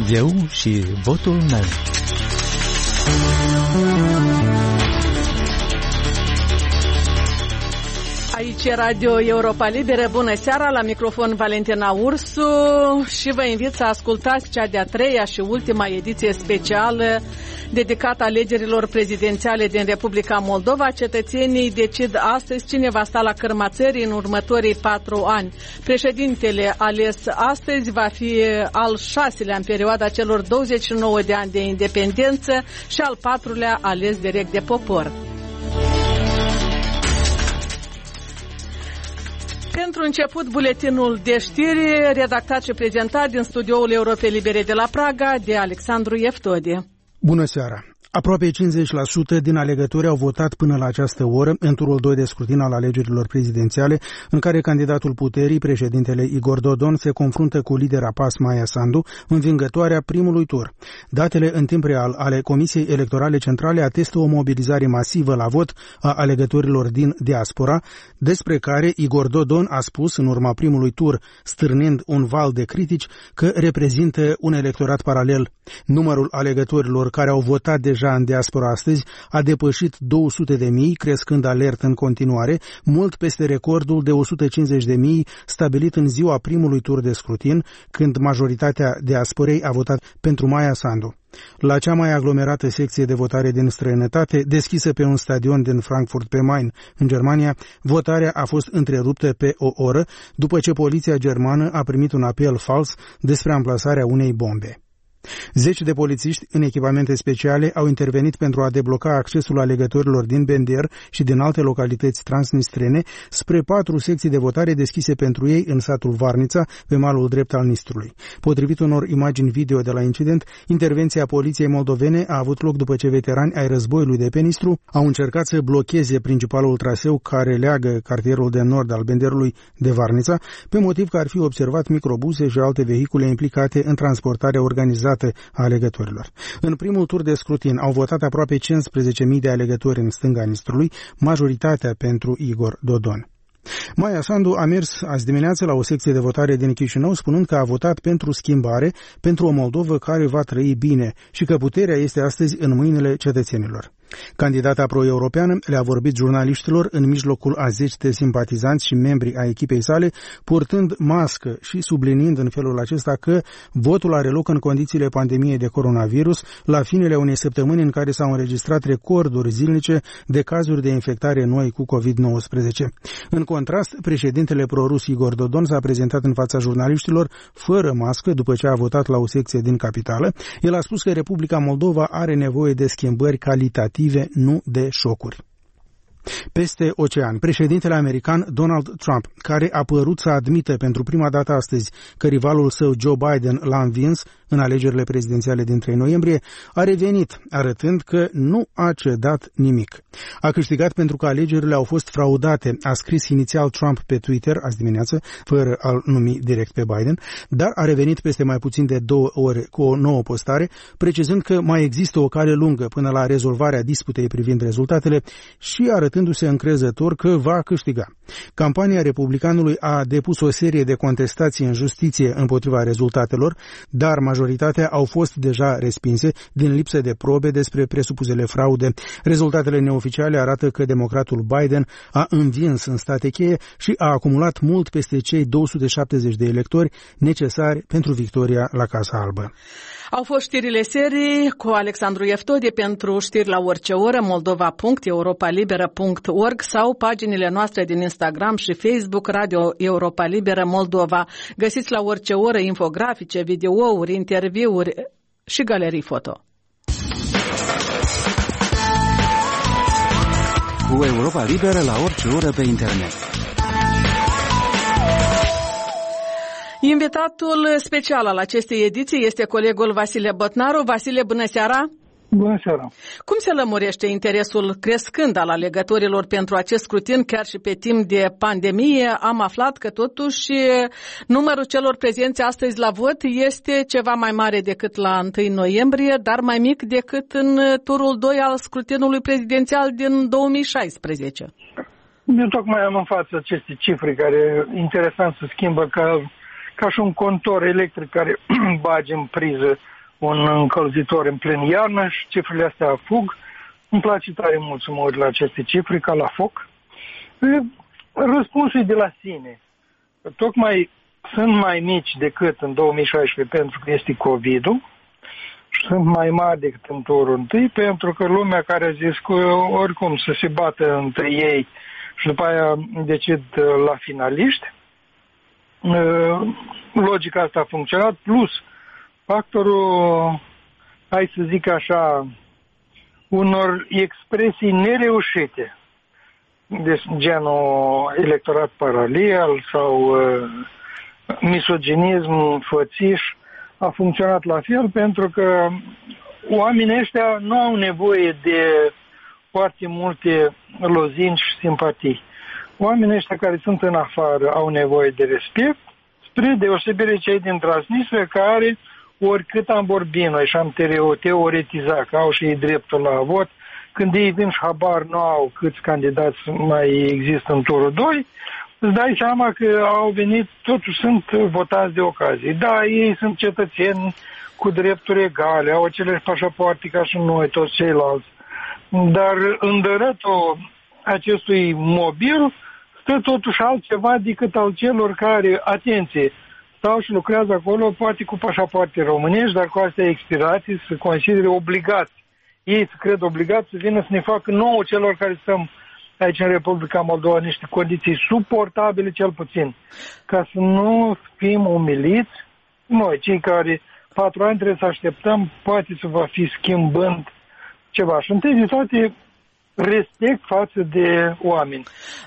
Eu și votul meu. Aici e Radio Europa Liberă. Bună seara, la microfon Valentina Ursu și vă invit să ascultați cea de-a treia și ultima ediție specială dedicată alegerilor prezidențiale din Republica Moldova. Cetățenii decid astăzi cine va sta la cârma țării în următorii 4 ani. Președintele ales astăzi va fi al 6-lea în perioada celor 29 de ani de independență și al 4-lea ales direct de popor. Pentru început, buletinul de știri, redactat și prezentat din studioul Europei Libere de la Praga, de Alexandru Eftodi. Bună seara! Aproape 50% din alegători au votat până la această oră în turul 2 de scrutin al alegerilor prezidențiale, în care candidatul puterii, președintele Igor Dodon, se confruntă cu lidera PAS Maia Sandu, învingătoarea primului tur. Datele în timp real ale Comisiei Electorale Centrale atestă o mobilizare masivă la vot a alegătorilor din diaspora, despre care Igor Dodon a spus în urma primului tur, stârnind un val de critici, că reprezintă un electorat paralel. Numărul alegătorilor care au votat deja în diaspora astăzi a depășit 200.000, crescând alert în continuare, mult peste recordul de 150.000 stabilit în ziua primului tur de scrutin, când majoritatea diasporei a votat pentru Maia Sandu. La cea mai aglomerată secție de votare din străinătate, deschisă pe un stadion din Frankfurt pe Main, în Germania, votarea a fost întreruptă pe o oră, după ce poliția germană a primit un apel fals despre amplasarea unei bombe. 10 de polițiști în echipamente speciale au intervenit pentru a debloca accesul alegătorilor din Bender și din alte localități transnistrene spre 4 secții de votare deschise pentru ei în satul Varnița, pe malul drept al Nistrului. Potrivit unor imagini video de la incident, intervenția poliției moldovene a avut loc după ce veterani ai războiului de pe Nistru au încercat să blocheze principalul traseu care leagă cartierul de nord al Benderului de Varnița, pe motiv că ar fi observat microbuse și alte vehicule implicate în transportarea organizată a alegătorilor. În primul tur de scrutin au votat aproape 15.000 de alegători în stânga Nistrului, majoritatea pentru Igor Dodon. Maia Sandu a mers azi dimineață la o secție de votare din Chișinău, spunând că a votat pentru schimbare, pentru o Moldovă care va trăi bine și că puterea este astăzi în mâinile cetățenilor. Candidata pro-europeană le-a vorbit jurnaliștilor în mijlocul a 10 de simpatizanți și membri ai echipei sale, purtând mască și subliniind în felul acesta că votul are loc în condițiile pandemiei de coronavirus, la finele unei săptămâni în care s-au înregistrat recorduri zilnice de cazuri de infectare noi cu COVID-19. În contrast, președintele pro-rus Igor Dodon s-a prezentat în fața jurnaliștilor fără mască după ce a votat la o secție din capitală. El a spus că Republica Moldova are nevoie de schimbări calitative, nu de șocuri. Peste ocean, președintele american Donald Trump, care a părut să admită pentru prima dată astăzi că rivalul său Joe Biden l-a învins în alegerile prezidențiale din 3 noiembrie, a revenit, arătând că nu a cedat nimic. A câștigat pentru că alegerile au fost fraudate, a scris inițial Trump pe Twitter azi dimineață, fără a-l numi direct pe Biden, dar a revenit peste mai puțin de 2 ore cu o nouă postare, precizând că mai există o cale lungă până la rezolvarea disputei privind rezultatele și arătându-se încrezător că va câștiga. Campania republicanului a depus o serie de contestații în justiție împotriva rezultatelor, dar majoritatea au fost deja respinse din lipsă de probe despre presupusele fraude. Rezultatele neoficiale arată că democratul Biden a învins în state cheie și a acumulat mult peste cei 270 de electori necesari pentru victoria la Casa Albă. Au fost știrile serii cu Alexandru Eftodi. Pentru știri la orice oră, moldova.europalibera.org sau paginile noastre din Instagram și Facebook, Radio Europa Liberă Moldova. Găsiți la orice oră infografice, videouri, interviuri și galerii foto. Cu Europa Liberă la orice oră pe internet. Invitatul special al acestei ediții este colegul Vasile Botnaru. Vasile, bună seara! Bună seara! Cum se lămurește interesul crescând al alegătorilor pentru acest scrutin, chiar și pe timp de pandemie? Am aflat că totuși numărul celor prezenți astăzi la vot este ceva mai mare decât la 1 noiembrie, dar mai mic decât în turul 2 al scrutinului prezidențial din 2016. Eu tocmai am în față aceste cifre care interesant se schimbă ca și un contor electric care bagi în priză un încălzitor în plen iarnă și cifrele astea fug. Îmi place tare mult să mă uit la aceste cifre, ca la foc. Răspunsul e de la sine. Tocmai sunt mai mici decât în 2016 pentru că este COVID-ul și sunt mai mari decât în turul întâi pentru că lumea care a zis că oricum să se bată între ei și după aia decid la finaliști. Logica asta a funcționat, plus factorul, hai să zic așa, unor expresii nereușite, de genul electorat paralel sau misoginism, fățiș, a funcționat la fel pentru că oamenii ăștia nu au nevoie de foarte multe lozinci și simpatii. Oamenii ăștia care sunt în afară au nevoie de respect, spre deosebire cei din Transnistria care, oricât am vorbit noi și am teoretizat că au și ei dreptul la vot, când ei vin și habar nu au câți candidați mai există în turul 2, îți dai seama că au venit, totuși sunt votați de ocazie. Da, ei sunt cetățeni cu drepturi egale, au aceleași pașapoarte ca și noi, toți ceilalți. Dar în dărătul acestui mobil stă totuși altceva decât al celor care, atenție, stau și lucrează acolo, poate cu pașapoarte românești, dar cu astea expirații, să considere obligați. Ei se cred obligați să vină să ne facă nouă celor care stăm aici în Republica Moldova niște condiții suportabile cel puțin, ca să nu fim umiliți noi, cei care 4 ani trebuie să așteptăm, poate să va fi schimbând ceva. Și întâi de toate, respect față de oameni.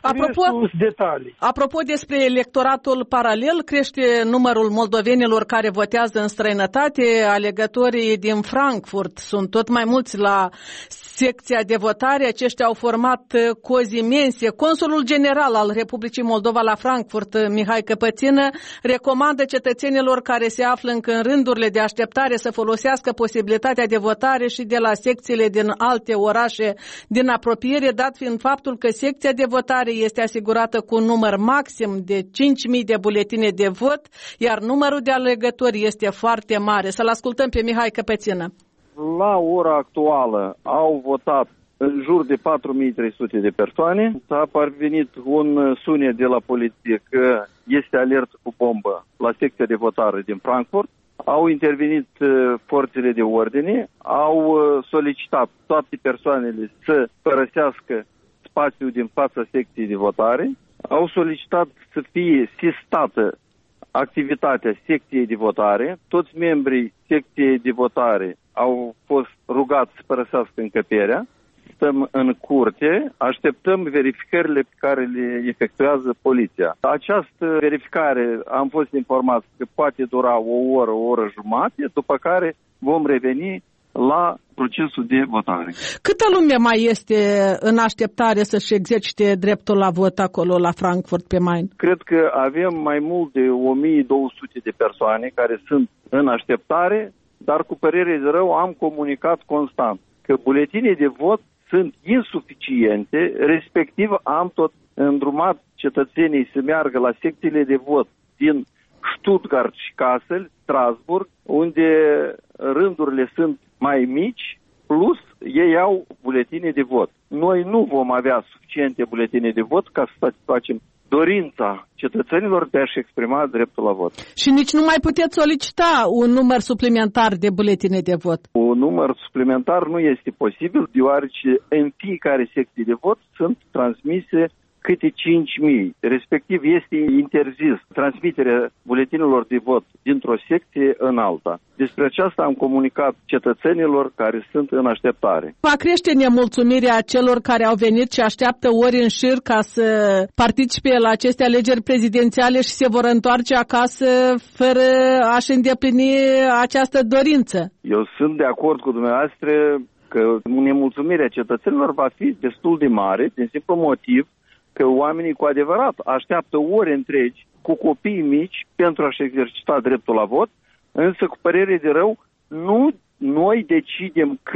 Apropo despre electoratul paralel, crește numărul moldovenilor care votează în străinătate. Alegătorii din Frankfurt sunt tot mai mulți la secția de votare. Aceștia au format cozi imense. Consulul general al Republicii Moldova la Frankfurt, Mihai Căpățină, recomandă cetățenilor care se află încă în rândurile de așteptare să folosească posibilitatea de votare și de la secțiile din alte orașe din apropiere, dat fiind faptul că secția de votare este asigurată cu un număr maxim de 5.000 de buletine de vot, iar numărul de alegători este foarte mare. Să-l ascultăm pe Mihai Căpățină. La ora actuală au votat în jur de 4.300 de persoane. S-a parvenit un sunet de la poliție că este alertă cu bombă la secția de votare din Frankfurt. Au intervenit forțele de ordine, au solicitat toate persoanele să părăsească spațiul din fața secției de votare, au solicitat să fie sistată activitatea secției de votare, toți membrii secției de votare au fost rugați să părăsească încăperea, stăm în curte, așteptăm verificările pe care le efectuează poliția. Această verificare am fost informați că poate dura o oră jumătate, după care vom reveni la procesul de votare. Câtă lume mai este în așteptare să-și exercite dreptul la vot acolo la Frankfurt pe Main? Cred că avem mai mult de 1200 de persoane care sunt în așteptare, dar cu părere de rău am comunicat constant că buletine de vot sunt insuficiente, respectiv am tot îndrumat cetățenii să meargă la secțiile de vot din Stuttgart și Kassel, Strasburg, unde rândurile sunt mai mici, plus ei au buletine de vot. Noi nu vom avea suficiente buletine de vot ca să satisfacem dorința cetățenilor de a-și exprima dreptul la vot. Și nici nu mai puteți solicita un număr suplimentar de buletine de vot? Un număr suplimentar nu este posibil, deoarece în fiecare secție de vot sunt transmise câte 5.000. Respectiv este interzis transmiterea buletinelor de vot dintr-o secție în alta. Despre aceasta am comunicat cetățenilor care sunt în așteptare. Va crește nemulțumirea celor care au venit și așteaptă ori în șir ca să participe la aceste alegeri prezidențiale și se vor întoarce acasă fără a-și îndeplini această dorință. Eu sunt de acord cu dumneavoastră că nemulțumirea cetățenilor va fi destul de mare, din simplu motiv că oamenii cu adevărat așteaptă ore întregi cu copii mici pentru a-și exercita dreptul la vot, însă cu părere de rău, nu noi decidem câte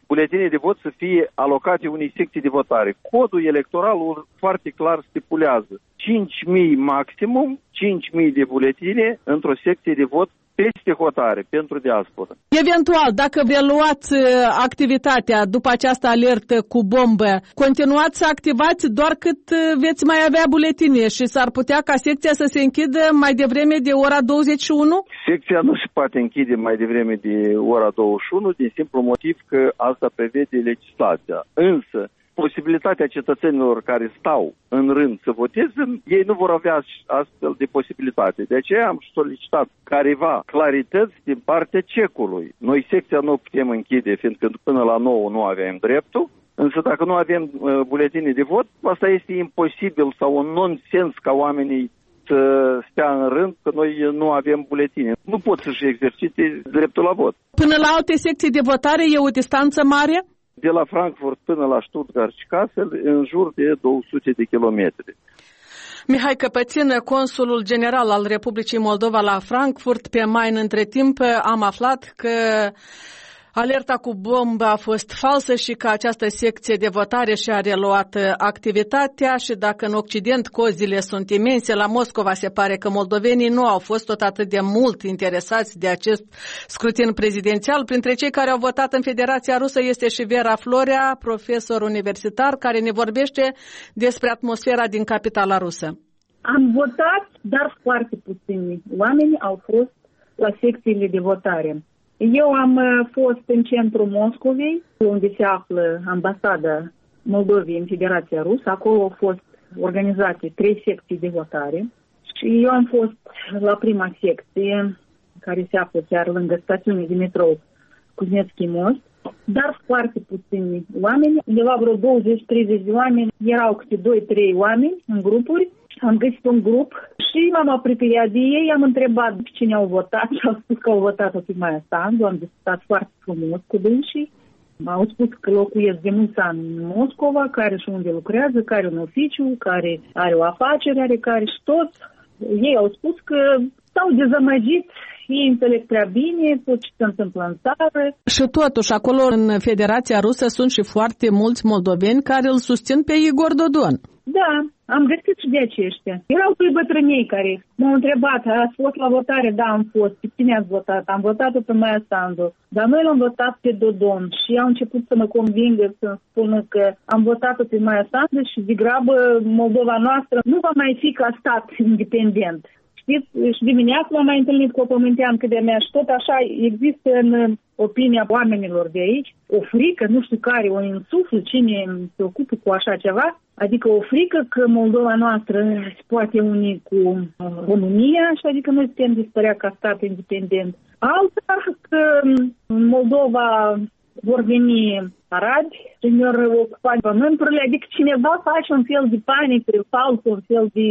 buletinii de vot să fie alocate unei secții de votare. Codul electoral foarte clar stipulează 5.000 maximum, 5.000 de buletine într-o secție de vot peste hotare pentru diaspora. Eventual, dacă reluați activitatea după această alertă cu bombă, continuați să activați doar cât veți mai avea buletine și s-ar putea ca secția să se închidă mai devreme de ora 21? Secția nu se poate închide mai devreme de ora 21 din simplu motiv că asta prevede legislația. Însă, posibilitatea cetățenilor care stau în rând să voteze, ei nu vor avea astfel de posibilitate. De aceea am solicitat careva clarități din partea cecului. Noi secția nu putem închide, fiindcă până la 9 nu avem dreptul, însă dacă nu avem buletine de vot, asta este imposibil sau un nonsens ca oamenii să stea în rând, că noi nu avem buletine. Nu pot să-și exercite dreptul la vot. Până la alte secții de votare e o distanță mare? De la Frankfurt până la Stuttgart și Kassel, în jur de 200 de kilometri. Mihai Căpățin, consulul general al Republicii Moldova la Frankfurt, pe Main. Între timp am aflat că alerta cu bombă a fost falsă și că această secție de votare și-a reluat activitatea și dacă în Occident cozile sunt imense, la Moscova se pare că moldovenii nu au fost tot atât de mult interesați de acest scrutin prezidențial. Printre cei care au votat în Federația Rusă este și Vera Florea, profesor universitar, care ne vorbește despre atmosfera din capitala rusă. Am votat, dar foarte puțini oameni au fost la secțiile de votare. Eu am fost în centrul Moscovei, unde se află ambasada Moldovei în Federația Rusă. Acolo au fost organizate 3 secții de votare și eu am fost la prima secție, care se află chiar lângă stațiunea de metrou Kuznetski Most, dar foarte puțini oameni, undeva vreo 20-30 de oameni, erau câte 2-3 oameni în grupuri. Am găsit un grup și m-am apropiat de ei, am întrebat cine au votat și au spus că au votat-o pe Maia Sandu, am discutat foarte frumos cu dânsii. Au spus că locuiesc de mulți ani în Moscova, care și unde lucrează, care un oficiu, care are o afacere, are care și tot. Ei au spus că s-au dezamăgit, ei înțeleg prea bine tot ce se întâmplă în țară. Și totuși, acolo în Federația Rusă sunt și foarte mulți moldoveni care îl susțin pe Igor Dodon. Da, am găsit și de aceștia. Erau doi bătrânei care m-au întrebat, ați fost la votare? Da, am fost. Pe cine ați votat? Am votat-o pe Maia Sandu. Dar noi l-am votat pe Dodon și au început să mă convingă, să-mi spună că am votat-o pe Maia Sandu și degrabă Moldova noastră nu va mai fi ca stat independent. Știți, și dimineața m-am mai întâlnit cu o pământeancă de-a mea și tot așa există în opinia oamenilor de aici o frică, nu știu care, o insuflă, cine se ocupă cu așa ceva, adică o frică că Moldova noastră se poate uni cu România și adică noi putem dispărea ca stat independent. Alta că în Moldova vor veni arabi și ne-or ocupa pământurile, adică cineva face un fel de panică falsă, un fel de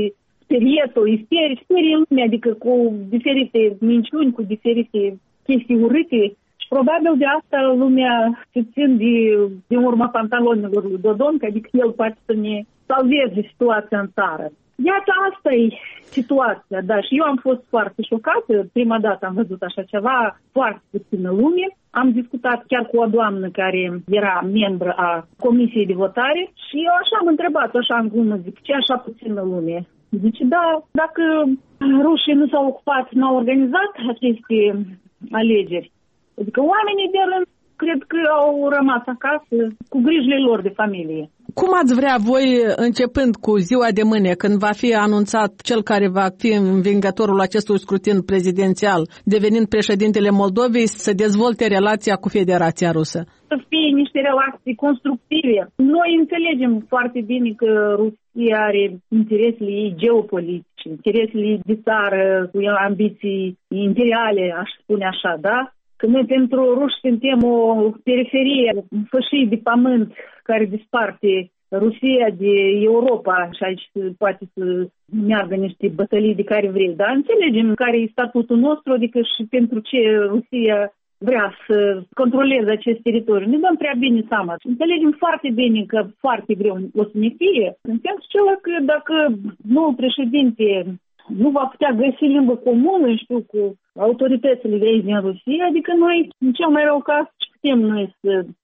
sperie lumea, adică cu diferite minciuni, cu diferite chestii urâte și probabil de asta lumea se țin de urma pantalonilor lui Dodon, că adică el poate să ne salveze situația în țară. Iată, asta e situația, da, și eu am fost foarte șocată, prima dată am văzut așa ceva, foarte puțină lume. Am discutat chiar cu o doamnă care era membră a comisiei de votare și eu așa am întrebat, așa în glumă, zic, ce așa puțină lume? Zice, da, dacă rușii nu s-au ocupat, n-au organizat aceste alegeri, adică oamenii de rând cred că au rămas acasă cu grijile lor de familie. Cum ați vrea voi, începând cu ziua de mâine, când va fi anunțat cel care va fi învingătorul acestui scrutin prezidențial, devenind președintele Moldovei, să dezvolte relația cu Federația Rusă? Să fie niște relații constructive. Noi înțelegem foarte bine că Rusia are interesele ei geopolitice, interesele ei de țară, cu ambiții imperiale, aș spune așa, da? Că noi pentru ruși suntem o periferie, un fășii de pământ care desparte Rusia de Europa și aici poate să meargă niște bătălii de care vrei. Dar înțelegem care e statutul nostru, adică și pentru ce Rusia vrea să controleze acest teritoriu. Ne dăm prea bine seama. Înțelegem foarte bine că foarte greu o să ne fie. În sensul celor că dacă noul președinte nu va putea găsi limbă comună, știu, cu autoritățile de aici din Rusia, adică noi, în cel mai rău caz, putem noi să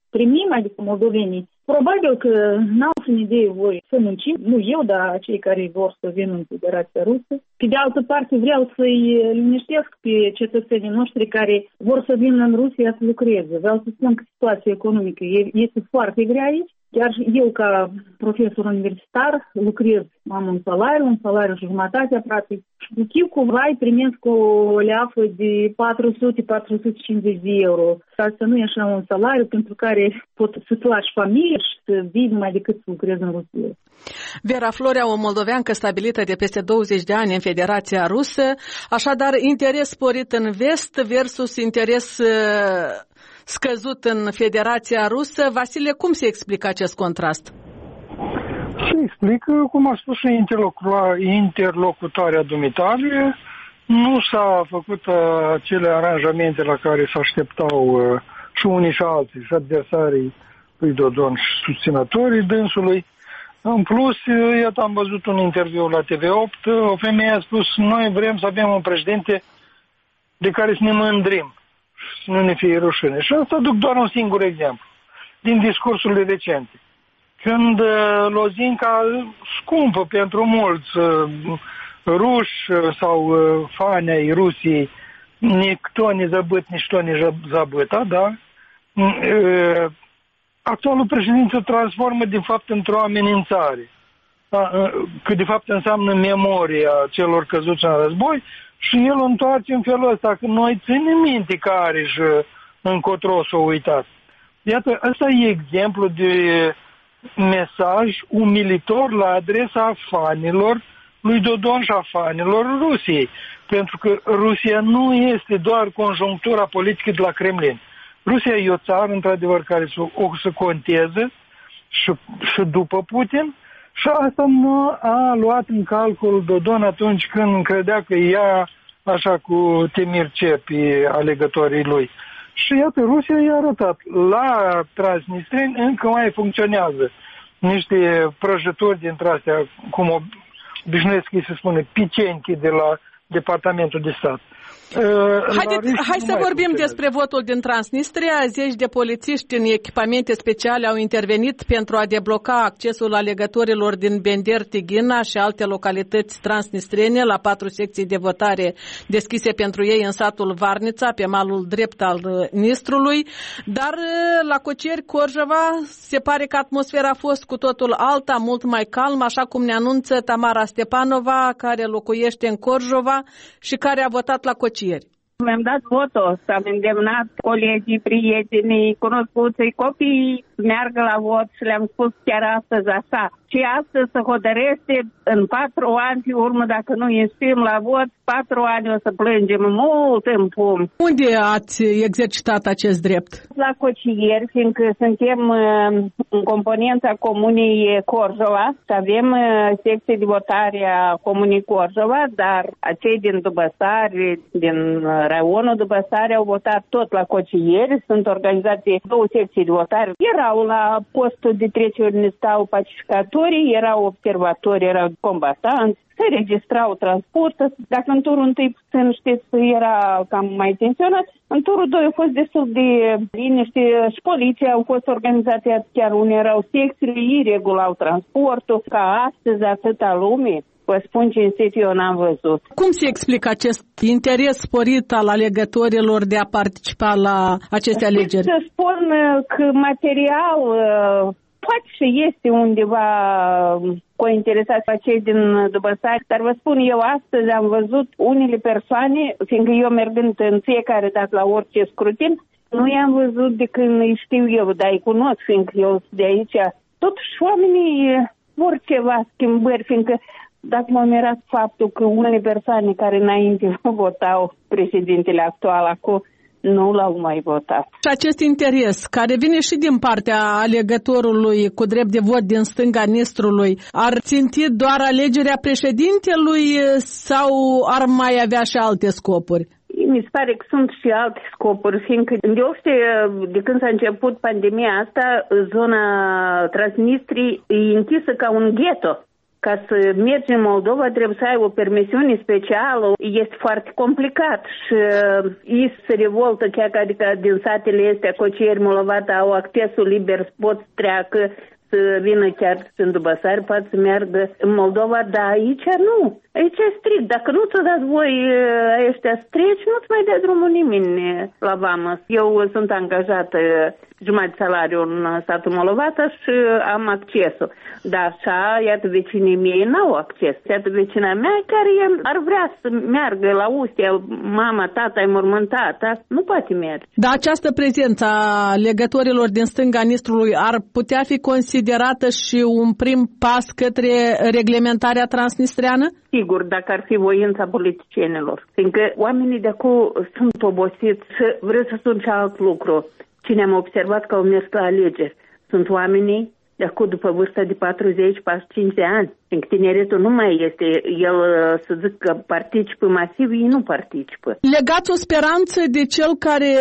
primim, adică moldovenii, probabil că n-au în idee voi să muncim, nu eu, dar cei care vor să vină în Federația Rusă. Pe de altă parte vreau să-i liniștesc pe cetățenii noștri care vor să vină în Rusia să lucreze. Vreau să spun că situația economică este foarte grea aici. Chiar eu, ca profesor universitar, lucrez, am un salariu și jumătate, practic. Și cu Chivcuvai primesc o leafă de 400-450 de euro. Asta nu e așa un salariu pentru care pot să-ți lași familie și să vii numai decât să lucrezi în Rusia. Vera Florea, o moldoveancă stabilită de peste 20 de ani în Federația Rusă, așadar interes sporit în vest versus interes scăzut în Federația Rusă. Vasile, cum se explică acest contrast? Se explică, cum a spus și interlocutoarea dumitare, nu s-a făcut acele aranjamente la care se așteptau și unii și alții, și adversarii lui Dodon și susținătorii dânsului. În plus, iată, am văzut un interviu la TV8, o femeie a spus, noi vrem să avem un președinte de care să ne mândrim, să nu ne fie rușine. Și asta duc doar un singur exemplu, din discursurile recente. Când lozinca scumpă pentru mulți ruși sau fani ai Rusiei, nici ne zabât, nici to ne zabâta, da? Actualul președinte se transformă de fapt într-o amenințare, că de fapt înseamnă memoria celor căzuți în război și el o întoarce în felul ăsta, că noi ținem minte care și încotro s-o uitat. Iată, ăsta e exemplu de mesaj umilitor la adresa fanilor lui Dodon și a fanilor Rusiei, pentru că Rusia nu este doar conjunctura politică de la Kremlin. Rusia e o țară, într-adevăr, care o să conteze și după Putin și asta nu a luat în calcul Dodon atunci când credea că ia așa cu temirce pe alegătorii lui. Și iată, Rusia i-a arătat. La Transnistreni încă mai funcționează niște prăjituri dintre astea, cum obișnuiesc să se spune, picenchi de la Departamentul de Stat. Hai să vorbim despre votul din Transnistria. Zeci de polițiști în echipamente speciale au intervenit pentru a debloca accesul alegătorilor din Bender, Tighina și alte localități transnistrene la 4 secții de votare deschise pentru ei în satul Varnița, pe malul drept al Nistrului. Dar la Cocieri, Corjova, se pare că atmosfera a fost cu totul alta, mult mai calmă, așa cum ne anunță Tamara Stepanova, care locuiește în Corjova și care a votat la Cocieri. Mi-am dat votul, s-am îndemnat colegii, prietenii, cunoscuții, copiii meargă la vot și le-am spus chiar astăzi așa. Și astăzi se hotărăște în 4 ani pe urmă, dacă nu ieșim la vot, 4 ani o să plângem mult în pumn. Unde ați exercitat acest drept? La Cocieri, fiindcă suntem în componența comunei Corjova și avem secție de votare a comunei Corjova, dar cei din Dubăsari, din raionul Dubăsari au votat tot la Cocieri, sunt organizate 2 secții de votare. Erau la postul de trecere, ne stau pacificatorii, erau observatori, erau combatanți, se registrau transportul. Dacă în turul întâi, știți, era cam mai tensionat, în turul 2 a fost destul de liniște și poliția au fost organizate chiar unde erau secțiile, ei regulau transportul, ca astăzi atâta lume. Vă spun cinstit, eu n-am văzut. Cum se explică acest interes sporit al alegătorilor de a participa la aceste alegeri? Să spun că material poate și este undeva cointeresați pe cei din Dubăsari, dar vă spun, eu astăzi am văzut unele persoane, fiindcă eu mergând în fiecare dată la orice scrutin, nu i-am văzut de când îi știu eu, dar îi cunosc, fiindcă eu sunt de aici. Totuși oamenii vor ceva schimbări, fiindcă dacă m-a mirat faptul că unele persoane care înainte votau președintele actual acum, nu l-au mai votat. Și acest interes, care vine și din partea alegătorului cu drept de vot din stânga Nistrului, ar ținti doar alegerea președintelui sau ar mai avea și alte scopuri? Mi se pare că sunt și alte scopuri, fiindcă de când s-a început pandemia asta, zona Transnistrii e închisă ca un ghetto. Ca să mergi în Moldova trebuie să ai o permisiune specială. Este foarte complicat și ei se revoltă chiar că adică din satele astea Cocieri, Molovata au accesul liber, pot să treacă, să vină chiar în Dubăsari, poate să meargă în Moldova, dar aici nu. Aici e strict. Dacă nu ți-o dați voi ăștia să treci, nu-ți mai dea drumul nimeni la vamă. Eu sunt angajată jumătate de salariu în statul Molovata și am accesul. Dar așa, iată, vecinii mei n-au acces. Iată, vecina mea care ar vrea să meargă la Ustia, mama, tata, mormântata, nu poate merge. Dar această prezență a legătorilor din stânga Nistrului ar putea fi considerată și un prim pas către reglementarea transnistreană? Sigur, dacă ar fi voința politicienilor. Fiindcă oamenii de acolo sunt obosiți și vreau să spun și alt lucru. Cine am observat că au mers la alegeri sunt oamenii de acum după vârsta de 40-45 de ani. Fiindcă tineretul nu mai este, el să zic că participă masiv, ei nu participă. Legați o speranță de cel care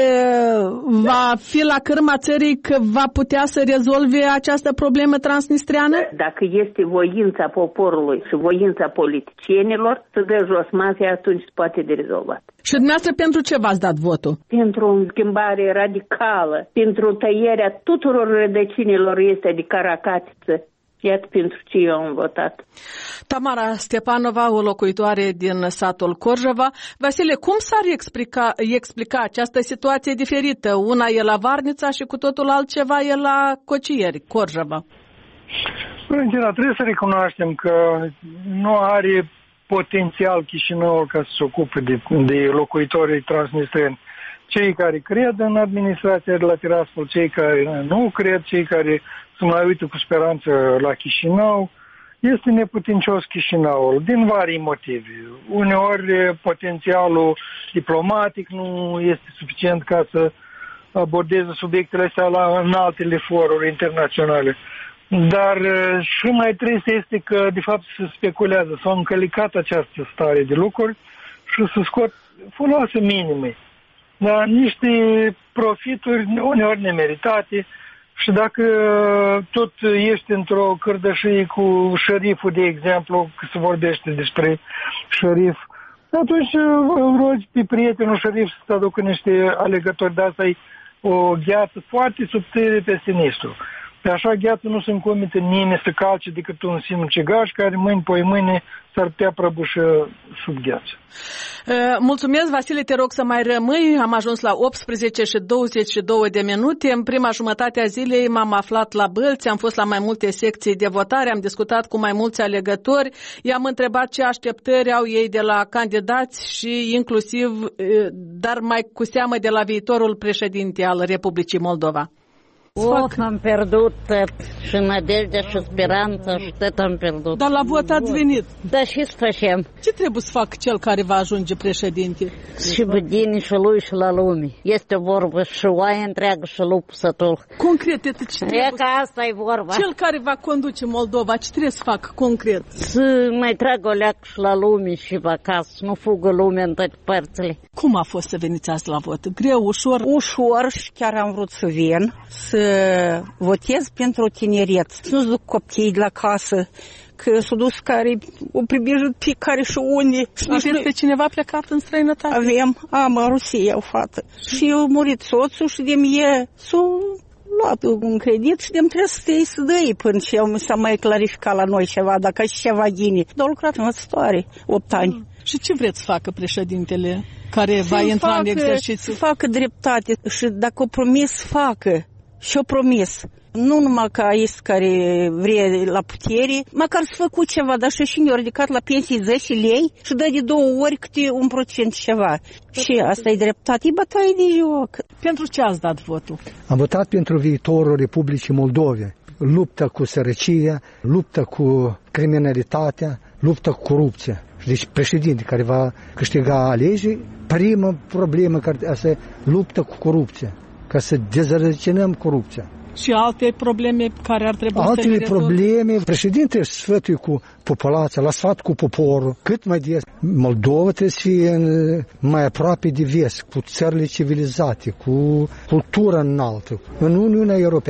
va fi la cârma țării că va putea să rezolve această problemă transnistreană? Dacă este voința poporului și voința politicienilor, să dă jos mafia, atunci se poate de rezolvat. Și dumneavoastră pentru ce v-ați dat votul? Pentru o schimbare radicală, pentru tăierea tuturor rădăcinilor este de caracatiță. Iată pentru ce eu am votat. Tamara Stepanova, o locuitoare din satul Corjova. Vasile, cum s-ar explica această situație diferită? Una e la Varnița și cu totul altceva e la Cocieri, Corjova. Valentina, trebuie să recunoaștem că nu are potențial Chișinăul ca să se ocupe de locuitorii transnistreni. Cei care cred în administrația de la Tiraspol, cei care nu cred, cei care se mai uită cu speranță la Chișinău, este neputincios Chișinăul, din vari motive. Uneori potențialul diplomatic nu este suficient ca să abordeze subiectele astea în altele foruri internaționale. Dar și mai trist este că, de fapt, se speculează, s-au încălicat această stare de lucruri și se scot foloase minime. Dar niște profituri uneori nemeritate și dacă tot ești într-o cărdășie cu șeriful, de exemplu, că se vorbește despre șerif, atunci rogi pe prietenul șerif să aducă niște alegători, de asta e o gheață foarte subțire pe sinistru. Pe așa gheață nu se încomite nimeni să calce decât un sinucigaș care mâine s-ar putea prăbușă sub gheață. Mulțumesc, Vasile, te rog să mai rămâi. Am ajuns la 18 și 22 de minute. În prima jumătate a zilei m-am aflat la Bălți, am fost la mai multe secții de votare, am discutat cu mai mulți alegători, i-am întrebat ce așteptări au ei de la candidați și inclusiv, dar mai cu seamă de la viitorul președinte al Republicii Moldova. Am pierdut și nădejdea și speranța și tot am pierdut. Dar la vot ați venit. Da, și să facem. Ce trebuie să facă cel care va ajunge președinte? Și bădini și lui și la lume. Este vorba și oaia întreagă și lupul sătul. Concret, ce trebuie? E că asta e vorba. Cel care va conduce Moldova, ce trebuie să facă concret? Să mai tragă o leacă și la lume și pe acasă, să nu fugă lumea în toate părțile. Cum a fost să veniți azi la vot? Greu, ușor? Ușor și chiar am vrut să vin, să votez pentru tineret. Să nu-ți duc copiii de la casă, că s-au dus care o pribijut pe care și unde. Aveți pe cineva plecat în străinătate? Am în Rusia o fată. Și a murit soțul și de mie s-a luat un credit și de-mi trebuie să dăi până ce s-a mai clarificat la noi ceva, dacă și ceva ghine. Dar au lucrat învățătoare 8 ani. Și ce vreți să facă președintele care va intra în exercițiu? Să facă dreptate și dacă o promis, să facă. Și-o promis. Nu numai ca este care vrea la putere, măcar să făcut ceva, dar și ne-au ridicat la pensii 10 lei și dă de 2 ori câte 1% ceva. Și asta e dreptate, e bătaie de joc. Pentru ce ați dat votul? Am votat pentru viitorul Republicii Moldove. Luptă cu sărăcia, luptă cu criminalitatea, luptă cu corupția. Deci președinte care va câștiga alegeri, prima problemă care asta luptă cu corupția, ca să dezrădăcinăm corupția. Și alte probleme care ar trebui să le rezolve? Probleme, președintele sfătuie cu populația, la sfat cu poporul, cât mai des. Moldova trebuie să fie mai aproape de vest, cu țările civilizate, cu cultura înaltă, în Uniunea Europeană.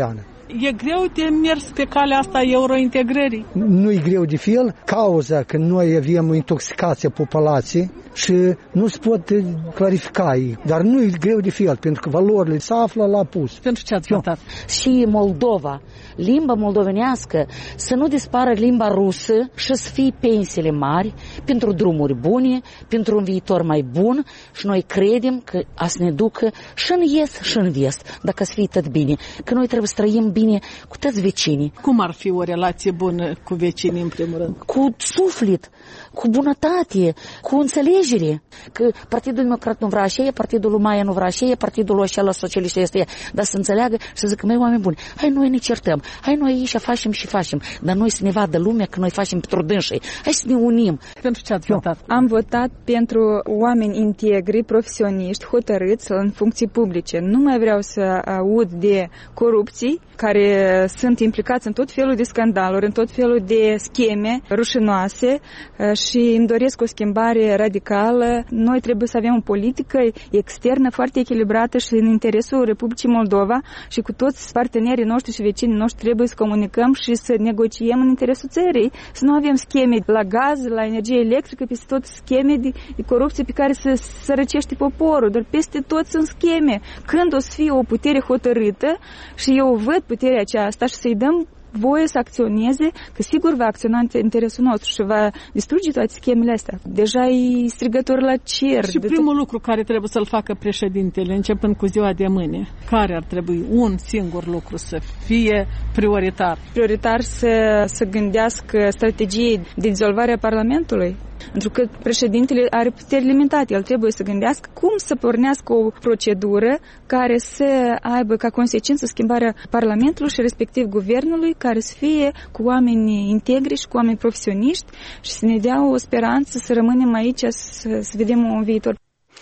E greu de mers pe calea asta eurointegrării? Nu e greu de fel, cauza că noi avem o intoxicație a populației și nu se pot clarifica ei. Dar nu e greu de fel, pentru că valorile se află la pus. Pentru ce ați votat? Și Moldova, limba moldovenească, să nu dispară limba rusă și să fie pensiile mari pentru drumuri bune, pentru un viitor mai bun și noi credem că a să ne ducă și în est și în vest, dacă să fie tot bine, că noi trebuie să trăim bine cu toți vecinii. Cum ar fi o relație bună cu vecinii, în primul rând? Cu suflet, cu bunătate, cu înțelegere. Că Partidul Democrat nu vrea așa, Partidul lui Maia nu vrea așa, Partidul ăștia socialist este, dar să înțeleagă și să zică, măi, oameni buni, hai noi ne certăm, hai noi aici facem, dar noi să ne vadă lumea că noi facem pentru dânsii, hai să ne unim. Pentru ce ați votat? Am votat pentru oameni integri, profesioniști, hotărâți în funcții publice. Nu mai vreau să aud de corupții care sunt implicați în tot felul de scandaluri, în tot felul de scheme rușinoase și îmi doresc o schimbare radicală. Noi trebuie să avem o politică externă foarte echilibrată și în interesul Republicii Moldova și cu toți partenerii noștri și vecinii noștri trebuie să comunicăm și să negociem în interesul țării. Să nu avem scheme la gaz, la energie electrică, peste tot scheme de corupție pe care să sărăcește poporul, dar peste tot sunt scheme. Când o să fie o putere hotărâtă și eu văd puterea aceasta și să-i dăm voie să acționeze, că sigur va acționa în interesul nostru și va distruge toate schemele astea. Deja e strigător la cer. Și primul lucru care trebuie să-l facă președintele, începând cu ziua de mâine, care ar trebui un singur lucru să fie prioritar? Prioritar să gândească strategii de dizolvare a Parlamentului. Pentru că președintele are puteri limitate. El trebuie să gândească cum să pornească o procedură care să aibă ca consecință schimbarea Parlamentului și respectiv guvernului, care să fie cu oameni integri și cu oameni profesioniști și să ne dea o speranță să rămânem aici, să vedem un viitor.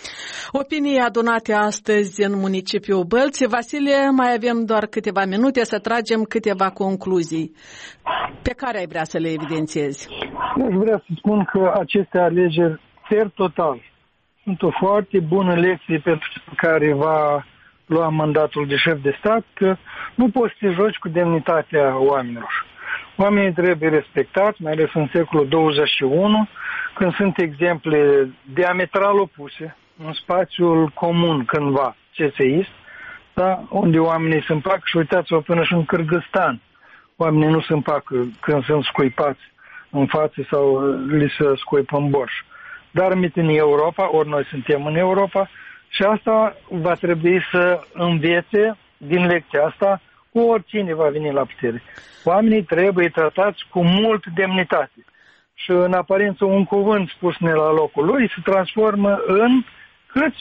Opinii adunate astăzi în municipiul Bălți. Vasile, mai avem doar câteva minute să tragem câteva concluzii. Pe care ai vrea să le evidențiezi? Aș vrea să spun că aceste alegeri, per total, sunt o foarte bună lecție pentru care va lua mandatul de șef de stat, că nu poți să te joci cu demnitatea oamenilor. Oamenii trebuie respectați, mai ales în secolul 21, când sunt exemple diametral opuse, în spațiul comun cândva, CSI, da? Unde oamenii se împacă și uitați-vă până și în Kârgâstan. Oamenii nu se împacă când sunt scuipați în față sau li se scuipă în borș. Dar în Europa, ori noi suntem în Europa, și asta va trebui să învețe din lecția asta cu oricine va veni la putere. Oamenii trebuie tratați cu mult demnitate. Și în aparență un cuvânt spus ne la locul lui se transformă în câți?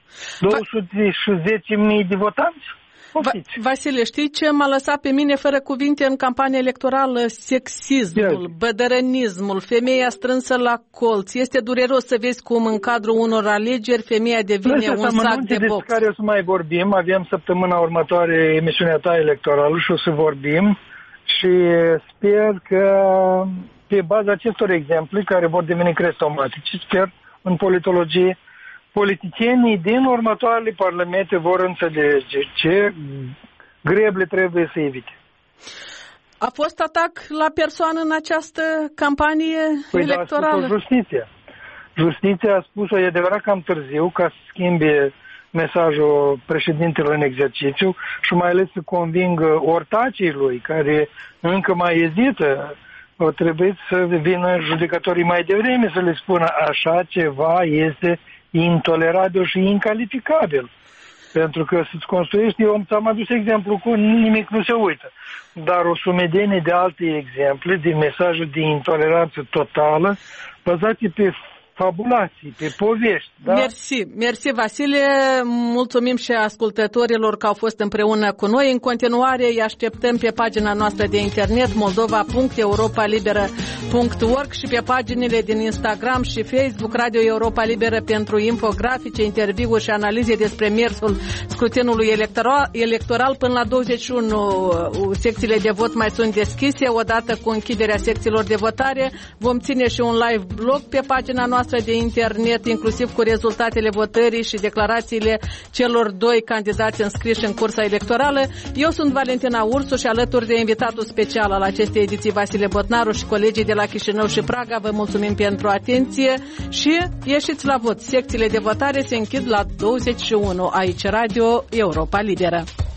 210.000 de votanți? Vasile, știi ce m-a lăsat pe mine fără cuvinte în campania electorală? Sexismul, bădărănismul, femeia strânsă la colț. Este dureros să vezi cum în cadrul unor alegeri femeia devine un sac de box. Despre care o să mai vorbim. Avem săptămâna următoare emisiunea ta electorală și o să vorbim și sper că pe baza acestor exemple care vor deveni crestomatice, sper în politologie, politicienii din următoarele parlamente vor înțelege ce greble trebuie să evite. A fost atac la persoană în această campanie electorală? A spus-o justiția. Justiția a spus-o, e adevărat cam târziu, ca să schimbe mesajul președintelui în exercițiu și mai ales să convingă ortacii lui, care încă mai ezită. O trebuie să vină judecătorii mai devreme să le spună așa ceva este intolerabil și incalificabil. Pentru că să-ți construiești, eu ți-am adus exemplu cu nimic nu se uită, dar o sumedenie de alte exemple de mesaje de intoleranță totală bazate pe fabulații, pe povești. Da? Mersi, Vasile. Mulțumim și ascultătorilor că au fost împreună cu noi. În continuare îi așteptăm pe pagina noastră de internet moldova.europalibera.org și pe paginile din Instagram și Facebook Radio Europa Liberă pentru infografice, interviuri și analize despre mersul scrutinului electoral. Până la 21 secțiile de vot mai sunt deschise. Odată cu închiderea secțiilor de votare vom ține și un live blog pe pagina noastră noastră de internet, inclusiv cu rezultatele votării și declarațiile celor 2 candidați înscriși în cursa electorală. Eu sunt Valentina Ursu și alături de invitatul special al acestei ediții, Vasile Botnaru, și colegii de la Chișinău și Praga, vă mulțumim pentru atenție și ieșiți la vot. Secțiile de votare se închid la 21 aici, Radio Europa Liberă.